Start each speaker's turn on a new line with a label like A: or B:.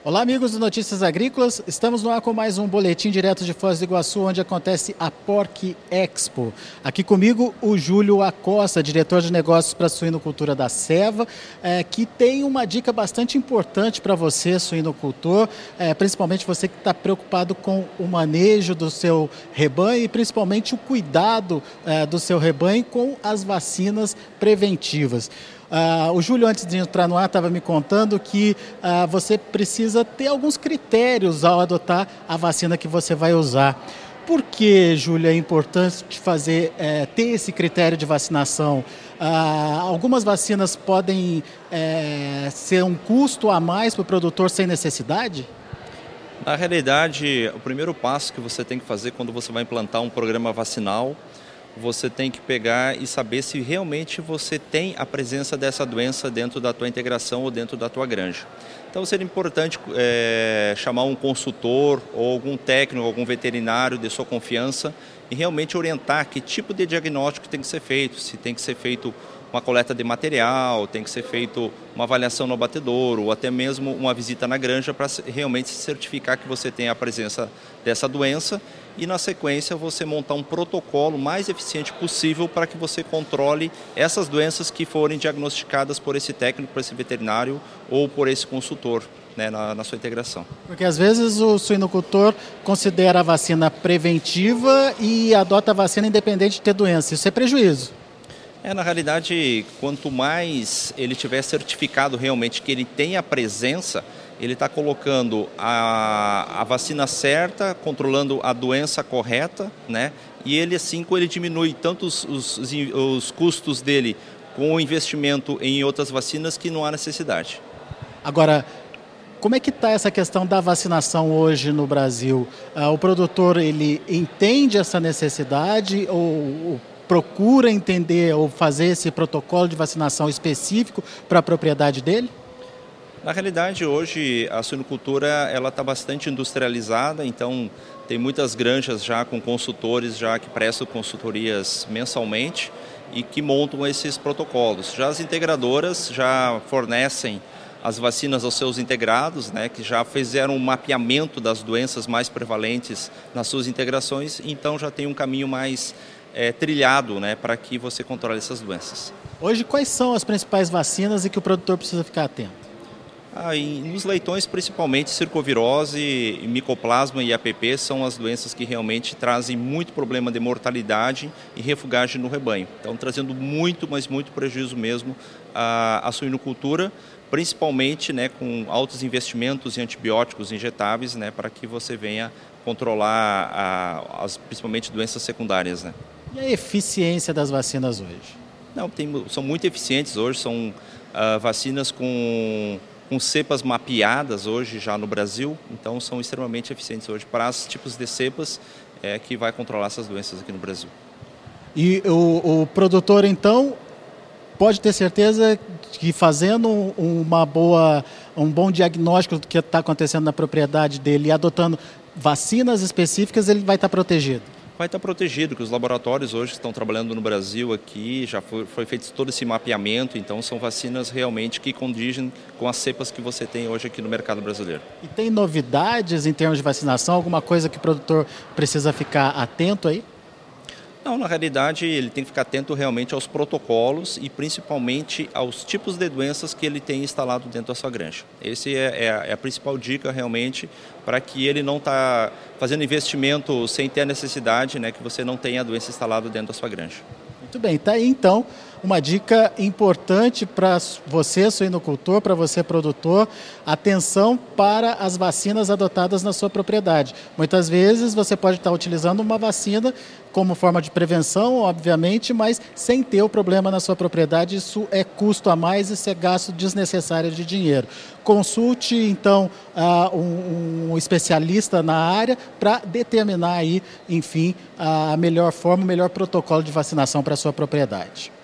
A: Olá, amigos do Notícias Agrícolas. Estamos no ar com mais um boletim direto de Foz do Iguaçu, onde acontece a Porc Expo. Aqui comigo o Júlio Acosta, diretor de negócios para a suinocultura da Seva, que tem uma dica bastante importante para você, suinocultor, principalmente você que está preocupado com o manejo do seu rebanho e principalmente o cuidado do seu rebanho com as vacinas preventivas. O Júlio, antes de entrar no ar, estava me contando que você precisa ter alguns critérios ao adotar a vacina que você vai usar. Por que, Júlio, é importante ter esse critério de vacinação? Algumas vacinas podem ser um custo a mais para o produtor sem necessidade?
B: Na realidade, o primeiro passo que você tem que fazer quando você vai implantar um programa vacinal, você tem que pegar e saber se realmente você tem a presença dessa doença dentro da tua integração ou dentro da tua granja. Então seria importante chamar um consultor ou algum técnico, algum veterinário de sua confiança e realmente orientar que tipo de diagnóstico tem que ser feito, se tem que ser feito uma coleta de material, tem que ser feito uma avaliação no abatedouro ou até mesmo uma visita na granja para realmente se certificar que você tem a presença dessa doença e na sequência você montar um protocolo mais eficiente possível para que você controle essas doenças que forem diagnosticadas por esse técnico, por esse veterinário ou por esse consultor, né, na sua integração.
A: Porque às vezes o suinocultor considera a vacina preventiva e adota a vacina independente de ter doença. Isso é prejuízo.
B: Na realidade, quanto mais ele tiver certificado realmente que ele tem a presença, ele está colocando a vacina certa, controlando a doença correta, né? E ele assim, ele diminui tanto os custos dele com o investimento em outras vacinas que não há necessidade.
A: Agora, como é que está essa questão da vacinação hoje no Brasil? O produtor, ele entende essa necessidade ou procura entender ou fazer esse protocolo de vacinação específico para a propriedade dele?
B: Na realidade, hoje a suinocultura ela está bastante industrializada, então tem muitas granjas já com consultores já que prestam consultorias mensalmente e que montam esses protocolos. Já as integradoras já fornecem as vacinas aos seus integrados, né, que já fizeram um mapeamento das doenças mais prevalentes nas suas integrações, então já tem um caminho mais trilhado, né, para que você controle essas doenças.
A: Hoje, quais são as principais vacinas e que o produtor precisa ficar atento?
B: Nos leitões, principalmente, circovirose, micoplasma e APP são as doenças que realmente trazem muito problema de mortalidade e refugagem no rebanho. Então, trazendo muito, mas muito prejuízo mesmo à suinocultura, principalmente, né, com altos investimentos em antibióticos injetáveis, né, para que você venha controlar principalmente doenças secundárias, né.
A: E a eficiência das vacinas hoje?
B: Não, são muito eficientes hoje, são vacinas com cepas mapeadas hoje já no Brasil, então são extremamente eficientes hoje para os tipos de cepas que vai controlar essas doenças aqui no Brasil.
A: E o produtor, então, pode ter certeza que fazendo um bom diagnóstico do que está acontecendo na propriedade dele e adotando vacinas específicas, ele vai estar protegido?
B: Vai estar protegido, que os laboratórios hoje que estão trabalhando no Brasil aqui, já foi feito todo esse mapeamento, então são vacinas realmente que condizem com as cepas que você tem hoje aqui no mercado brasileiro.
A: E tem novidades em termos de vacinação, alguma coisa que o produtor precisa ficar atento aí?
B: Não, na realidade ele tem que ficar atento realmente aos protocolos e principalmente aos tipos de doenças que ele tem instalado dentro da sua granja. Essa é a principal dica realmente para que ele não está fazendo investimento sem ter a necessidade, né, que você não tenha a doença instalada dentro da sua granja.
A: Muito bem, está aí então uma dica importante para você, suinocultor, para você, produtor, atenção para as vacinas adotadas na sua propriedade. Muitas vezes você pode estar utilizando uma vacina como forma de prevenção, obviamente, mas sem ter o problema na sua propriedade, isso é custo a mais, isso é gasto desnecessário de dinheiro. Consulte, então, um especialista na área para determinar aí, enfim, a melhor forma, o melhor protocolo de vacinação para a sua propriedade.